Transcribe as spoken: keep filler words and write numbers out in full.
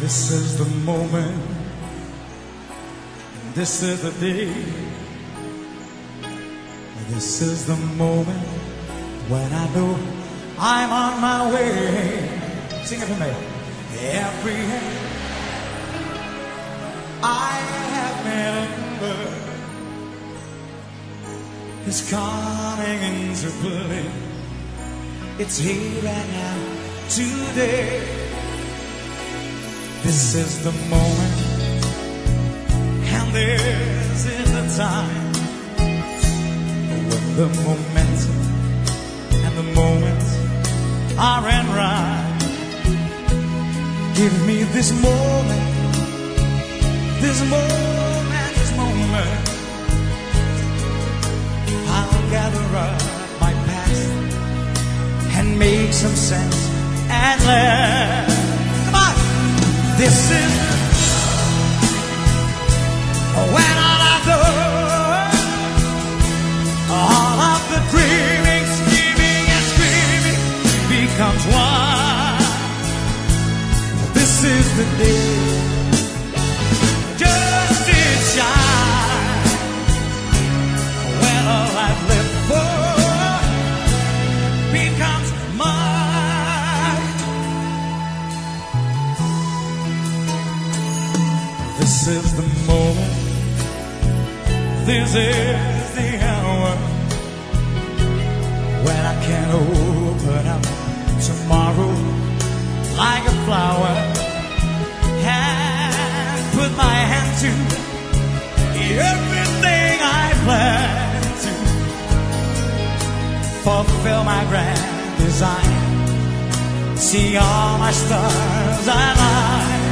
This is the moment, this is the day, this is the moment when I know I'm on my way. Sing it for me. Every day I have remembered is coming into play. It's here and now today. This is the moment, and this is the time when the momentum and the moments are in right. Give me this moment, this moment, this moment. I'll gather up my past and make some sense and let. Come on! This is when all of the, all of the dreaming, scheming and screaming becomes one. This is the day justice shines, when all I've lived for becomes mine. This is the moment, this is the hour when I can open up tomorrow like a flower and put my hand to everything I plan to fulfill my grand design, see all my stars align.